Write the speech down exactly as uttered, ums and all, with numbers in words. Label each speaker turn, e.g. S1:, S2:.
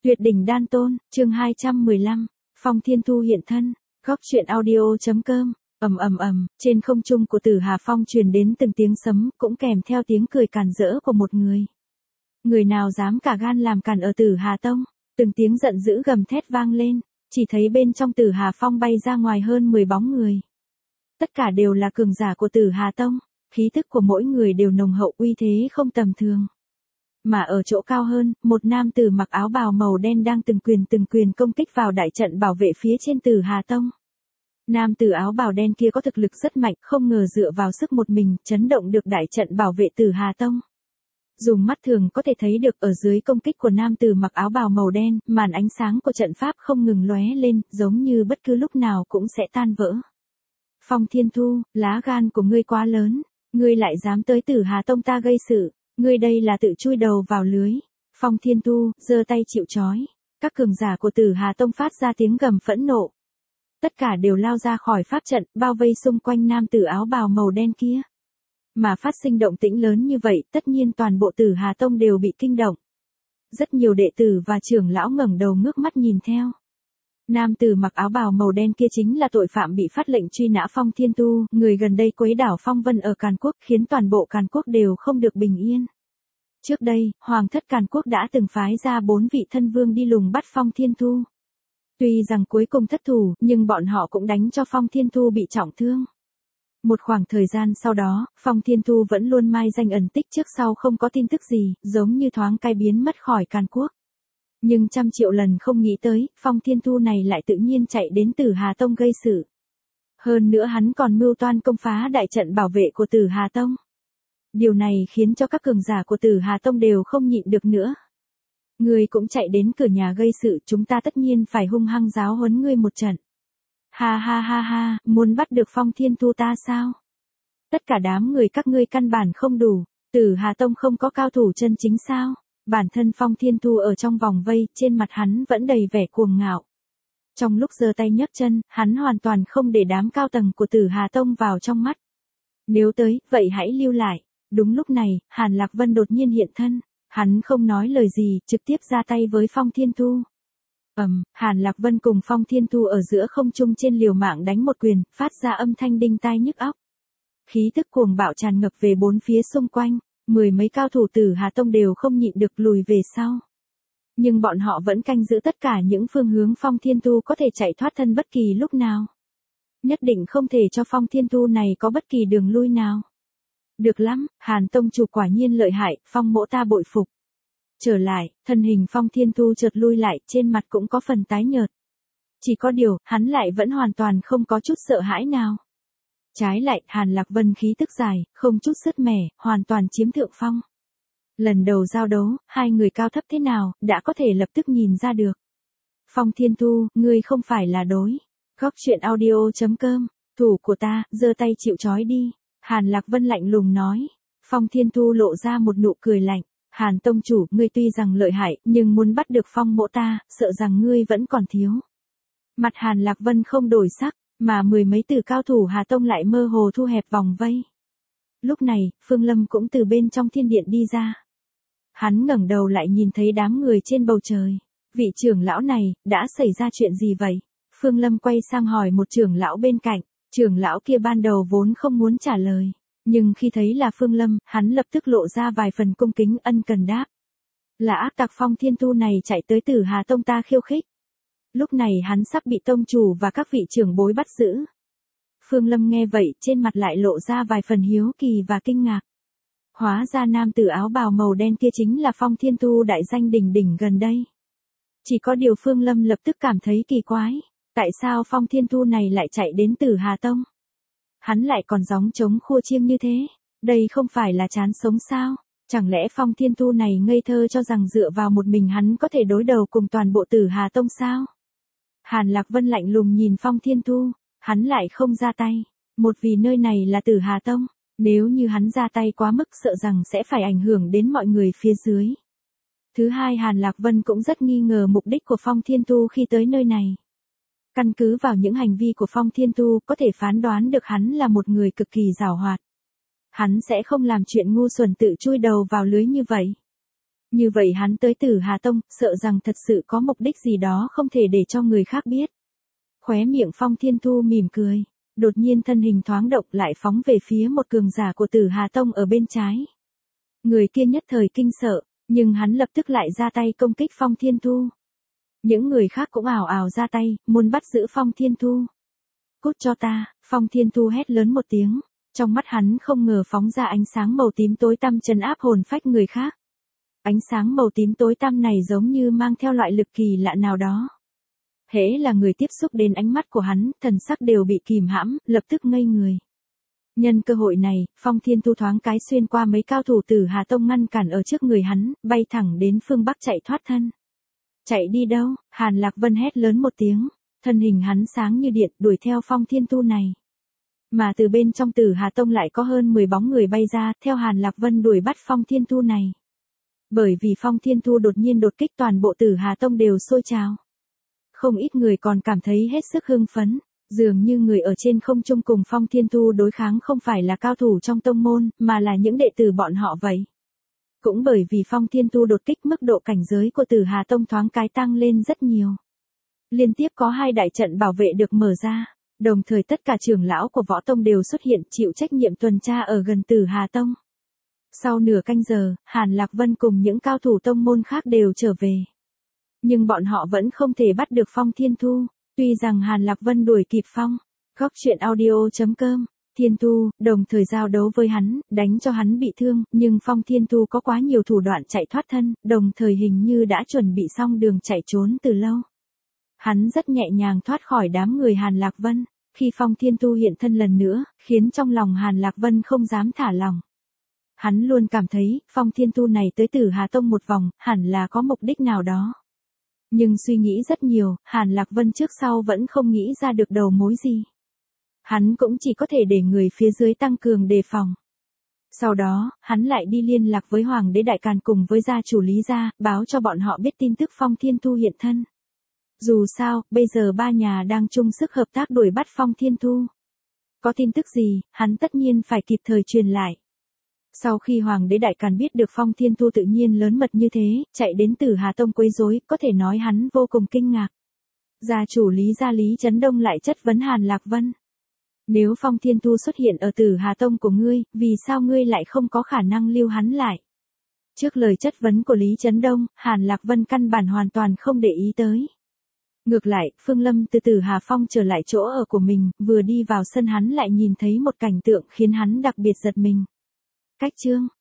S1: Tuyệt đỉnh đan tôn, chương hai trăm mười lăm, Phong Thiên Thu hiện thân, góc truyện audio.com, ầm ầm ầm, trên không trung của Tử Hà Phong truyền đến từng tiếng sấm, cũng kèm theo tiếng cười càn rỡ của một người. Người nào dám cả gan làm càn ở Tử Hà Tông, từng tiếng giận dữ gầm thét vang lên, chỉ thấy bên trong Tử Hà Phong bay ra ngoài hơn mười bóng người. Tất cả đều là cường giả của Tử Hà Tông, khí tức của mỗi người đều nồng hậu uy thế không tầm thường. Mà ở chỗ cao hơn, một nam tử mặc áo bào màu đen đang từng quyền từng quyền công kích vào đại trận bảo vệ phía trên Tử Hà Tông. Nam tử áo bào đen kia có thực lực rất mạnh, không ngờ dựa vào sức một mình, chấn động được đại trận bảo vệ Tử Hà Tông. Dùng mắt thường có thể thấy được ở dưới công kích của nam tử mặc áo bào màu đen, màn ánh sáng của trận pháp không ngừng lóe lên, giống như bất cứ lúc nào cũng sẽ tan vỡ. Phong Thiên Thu, lá gan của ngươi quá lớn, ngươi lại dám tới Tử Hà Tông ta gây sự. Ngươi đây là tự chui đầu vào lưới. Phong Thiên Thu, giơ tay chịu trói. Các cường giả của Tử Hà Tông phát ra tiếng gầm phẫn nộ. Tất cả đều lao ra khỏi pháp trận, bao vây xung quanh nam tử áo bào màu đen kia. Mà phát sinh động tĩnh lớn như vậy, tất nhiên toàn bộ Tử Hà Tông đều bị kinh động. Rất nhiều đệ tử và trưởng lão ngẩng đầu ngước mắt nhìn theo. Nam tử mặc áo bào màu đen kia chính là tội phạm bị phát lệnh truy nã Phong Thiên Thu, người gần đây quấy đảo phong vân ở Càn Quốc, khiến toàn bộ Càn Quốc đều không được bình yên. Trước đây, Hoàng thất Càn Quốc đã từng phái ra bốn vị thân vương đi lùng bắt Phong Thiên Thu. Tuy rằng cuối cùng thất thủ, nhưng bọn họ cũng đánh cho Phong Thiên Thu bị trọng thương. Một khoảng thời gian sau đó, Phong Thiên Thu vẫn luôn mai danh ẩn tích, trước sau không có tin tức gì, giống như thoáng cái biến mất khỏi Càn Quốc. Nhưng trăm triệu lần không nghĩ tới, Phong Thiên Thu này lại tự nhiên chạy đến Tử Hà Tông gây sự. Hơn nữa hắn còn mưu toan công phá đại trận bảo vệ của Tử Hà Tông. Điều này khiến cho các cường giả của Tử Hà Tông đều không nhịn được nữa. Ngươi cũng chạy đến cửa nhà gây sự, chúng ta tất nhiên phải hung hăng giáo huấn ngươi một trận. Ha ha ha ha, muốn bắt được Phong Thiên Thu ta sao? Tất cả đám người các ngươi căn bản không đủ, Tử Hà Tông không có cao thủ chân chính sao? Bản thân Phong Thiên Thu ở trong vòng vây, trên mặt hắn vẫn đầy vẻ cuồng ngạo. Trong lúc giơ tay nhấc chân, hắn hoàn toàn không để đám cao tầng của Tử Hà Tông vào trong mắt. Nếu tới, vậy hãy lưu lại. Đúng lúc này, Hàn Lạc Vân đột nhiên hiện thân. Hắn không nói lời gì, trực tiếp ra tay với Phong Thiên Thu. Ầm, um, Hàn Lạc Vân cùng Phong Thiên Thu ở giữa không trung trên liều mạng đánh một quyền, phát ra âm thanh đinh tai nhức óc. Khí tức cuồng bạo tràn ngập về bốn phía xung quanh. Mười mấy cao thủ Tử Hà Tông đều không nhịn được lùi về sau. Nhưng bọn họ vẫn canh giữ tất cả những phương hướng Phong Thiên Thu có thể chạy thoát thân bất kỳ lúc nào. Nhất định không thể cho Phong Thiên Thu này có bất kỳ đường lui nào. Được lắm, Hàn Tông chủ quả nhiên lợi hại, Phong mỗ ta bội phục. Trở lại, thân hình Phong Thiên Thu chợt lui lại, trên mặt cũng có phần tái nhợt. Chỉ có điều, hắn lại vẫn hoàn toàn không có chút sợ hãi nào. Trái lại, Hàn Lạc Vân khí tức dài, không chút sứt mẻ, hoàn toàn chiếm thượng phong. Lần đầu giao đấu, hai người cao thấp thế nào, đã có thể lập tức nhìn ra được. Phong Thiên Thu, ngươi không phải là đối. Góc truyện audio.com, thủ của ta, giơ tay chịu trói đi. Hàn Lạc Vân lạnh lùng nói. Phong Thiên Thu lộ ra một nụ cười lạnh. Hàn Tông chủ, ngươi tuy rằng lợi hại, nhưng muốn bắt được Phong mỗ ta, sợ rằng ngươi vẫn còn thiếu. Mặt Hàn Lạc Vân không đổi sắc. Mà mười mấy tử cao thủ Hà Tông lại mơ hồ thu hẹp vòng vây. Lúc này, Phương Lâm cũng từ bên trong thiên điện đi ra. Hắn ngẩng đầu lại nhìn thấy đám người trên bầu trời. Vị trưởng lão này, đã xảy ra chuyện gì vậy? Phương Lâm quay sang hỏi một trưởng lão bên cạnh. Trưởng lão kia ban đầu vốn không muốn trả lời. Nhưng khi thấy là Phương Lâm, hắn lập tức lộ ra vài phần cung kính ân cần đáp. Là ác tặc Phong Thiên Thu này chạy tới Tử Hà Tông ta khiêu khích. Lúc này hắn sắp bị tông chủ và các vị trưởng bối bắt giữ. Phương Lâm nghe vậy, trên mặt lại lộ ra vài phần hiếu kỳ và kinh ngạc. Hóa ra nam tử áo bào màu đen kia chính là Phong Thiên Thu đại danh đỉnh đỉnh gần đây. Chỉ có điều Phương Lâm lập tức cảm thấy kỳ quái. Tại sao Phong Thiên Thu này lại chạy đến Tử Hà Tông? Hắn lại còn gióng trống khua chiêng như thế. Đây không phải là chán sống sao? Chẳng lẽ Phong Thiên Thu này ngây thơ cho rằng dựa vào một mình hắn có thể đối đầu cùng toàn bộ Tử Hà Tông sao? Hàn Lạc Vân lạnh lùng nhìn Phong Thiên Thu, hắn lại không ra tay, một vì nơi này là Tử Hà Tông, nếu như hắn ra tay quá mức sợ rằng sẽ phải ảnh hưởng đến mọi người phía dưới. Thứ hai, Hàn Lạc Vân cũng rất nghi ngờ mục đích của Phong Thiên Thu khi tới nơi này. Căn cứ vào những hành vi của Phong Thiên Thu có thể phán đoán được hắn là một người cực kỳ giàu hoạt. Hắn sẽ không làm chuyện ngu xuẩn tự chui đầu vào lưới như vậy. Như vậy hắn tới Tử Hà Tông, sợ rằng thật sự có mục đích gì đó không thể để cho người khác biết. Khóe miệng Phong Thiên Thu mỉm cười, đột nhiên thân hình thoáng động lại phóng về phía một cường giả của Tử Hà Tông ở bên trái. Người kia nhất thời kinh sợ, nhưng hắn lập tức lại ra tay công kích Phong Thiên Thu. Những người khác cũng ảo ảo ra tay, muốn bắt giữ Phong Thiên Thu. Cút cho ta, Phong Thiên Thu hét lớn một tiếng, trong mắt hắn không ngờ phóng ra ánh sáng màu tím tối tăm trấn áp hồn phách người khác. Ánh sáng màu tím tối tăm này giống như mang theo loại lực kỳ lạ nào đó. Hễ là người tiếp xúc đến ánh mắt của hắn, thần sắc đều bị kìm hãm, lập tức ngây người. Nhân cơ hội này, Phong Thiên Thu thoáng cái xuyên qua mấy cao thủ Tử Hà Tông ngăn cản ở trước người hắn, bay thẳng đến phương Bắc chạy thoát thân. Chạy đi đâu? Hàn Lạc Vân hét lớn một tiếng, thân hình hắn sáng như điện đuổi theo Phong Thiên Thu này. Mà từ bên trong Tử Hà Tông lại có hơn mười bóng người bay ra, theo Hàn Lạc Vân đuổi bắt Phong Thiên Thu này. Bởi vì Phong Thiên Thu đột nhiên đột kích, toàn bộ Tử Hà Tông đều sôi trào. Không ít người còn cảm thấy hết sức hưng phấn, dường như người ở trên không trung cùng Phong Thiên Thu đối kháng không phải là cao thủ trong tông môn, mà là những đệ tử bọn họ vậy. Cũng bởi vì Phong Thiên Thu đột kích, mức độ cảnh giới của Tử Hà Tông thoáng cái tăng lên rất nhiều. Liên tiếp có hai đại trận bảo vệ được mở ra, đồng thời tất cả trưởng lão của võ tông đều xuất hiện chịu trách nhiệm tuần tra ở gần Tử Hà Tông. Sau nửa canh giờ, Hàn Lạc Vân cùng những cao thủ tông môn khác đều trở về. Nhưng bọn họ vẫn không thể bắt được Phong Thiên Thu, tuy rằng Hàn Lạc Vân đuổi kịp Phong. Góc truyện audio chấm com, Thiên Thu, đồng thời giao đấu với hắn, đánh cho hắn bị thương, nhưng Phong Thiên Thu có quá nhiều thủ đoạn chạy thoát thân, đồng thời hình như đã chuẩn bị xong đường chạy trốn từ lâu. Hắn rất nhẹ nhàng thoát khỏi đám người Hàn Lạc Vân, khi Phong Thiên Thu hiện thân lần nữa, khiến trong lòng Hàn Lạc Vân không dám thả lòng. Hắn luôn cảm thấy, Phong Thiên Thu này tới Tử Hà Tông một vòng, hẳn là có mục đích nào đó. Nhưng suy nghĩ rất nhiều, Hàn Lạc Vân trước sau vẫn không nghĩ ra được đầu mối gì. Hắn cũng chỉ có thể để người phía dưới tăng cường đề phòng. Sau đó, hắn lại đi liên lạc với Hoàng đế Đại Càn cùng với gia chủ Lý gia, báo cho bọn họ biết tin tức Phong Thiên Thu hiện thân. Dù sao, bây giờ ba nhà đang chung sức hợp tác đuổi bắt Phong Thiên Thu. Có tin tức gì, hắn tất nhiên phải kịp thời truyền lại. Sau khi Hoàng đế Đại Càn biết được Phong Thiên Thu tự nhiên lớn mật như thế, chạy đến Tử Hà Tông quấy rối, có thể nói hắn vô cùng kinh ngạc. Gia chủ Lý gia Lý Chấn Đông lại chất vấn Hàn Lạc Vân. Nếu Phong Thiên Thu xuất hiện ở Tử Hà Tông của ngươi, vì sao ngươi lại không có khả năng lưu hắn lại? Trước lời chất vấn của Lý Chấn Đông, Hàn Lạc Vân căn bản hoàn toàn không để ý tới. Ngược lại, Phương Lâm từ Tử Hà Phong trở lại chỗ ở của mình, vừa đi vào sân hắn lại nhìn thấy một cảnh tượng khiến hắn đặc biệt giật mình. Cách chương